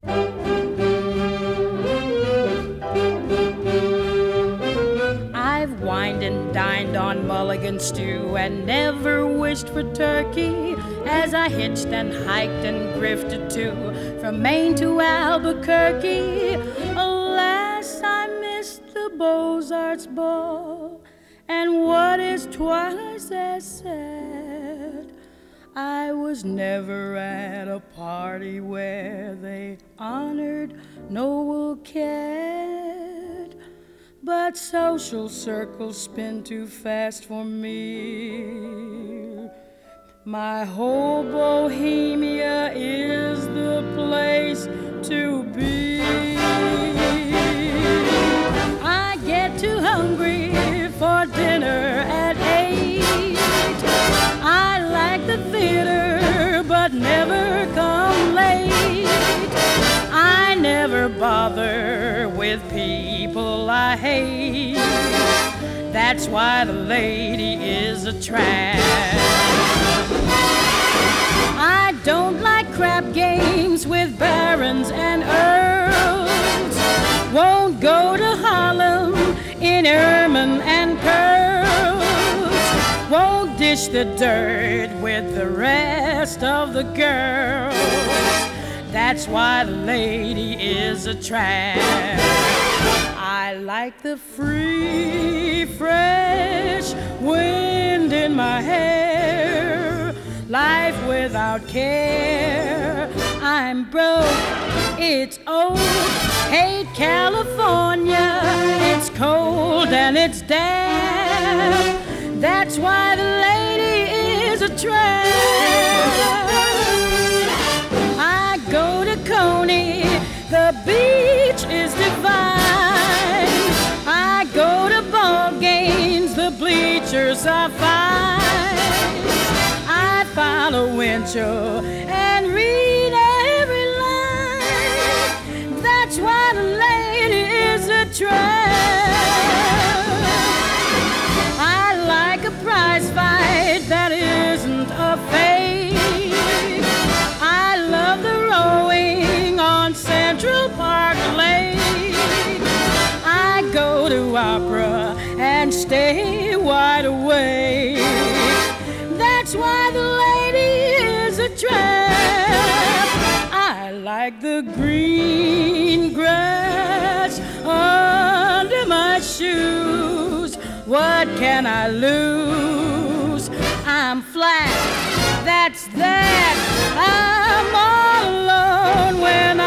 I've wined and dined on mulligan stew and never wished for turkey as I hitched and hiked and grifted too from Maine to Albuquerque. Alas, I missed the Beaux-Arts ball, and what is twice as sad, I was never at a party where they honored Noel Coward. But social circles spin too fast for me. My whole Bohemia is the place to be. I get too hungry for dinner at 8. I like the theater but never come late. I never bother with people I hate. That's why the lady is a trap. I don't like crap games with barons and earls. Won't go to Harlem in ermine and pearls. Won't dish the dirt with the rest of the girls. That's why the lady is a trap. I like the free, fresh wind in my hair, life without care. I'm broke, it's old, hate California, it's cold and it's damp. That's why the lady is a tramp. I go to Coney, the beach is divine. I go to ball games, the bleachers are fine. I follow Winchell and read every line. That's why the lady is a tramp. I like a prize fight that isn't a fake. I love the rowing on Central Park Lake. I go to opera and stay wide awake. That's why the lady is a tramp. I like the green grass under my shoes. What can I lose? I'm flat, that's that. I'm all alone when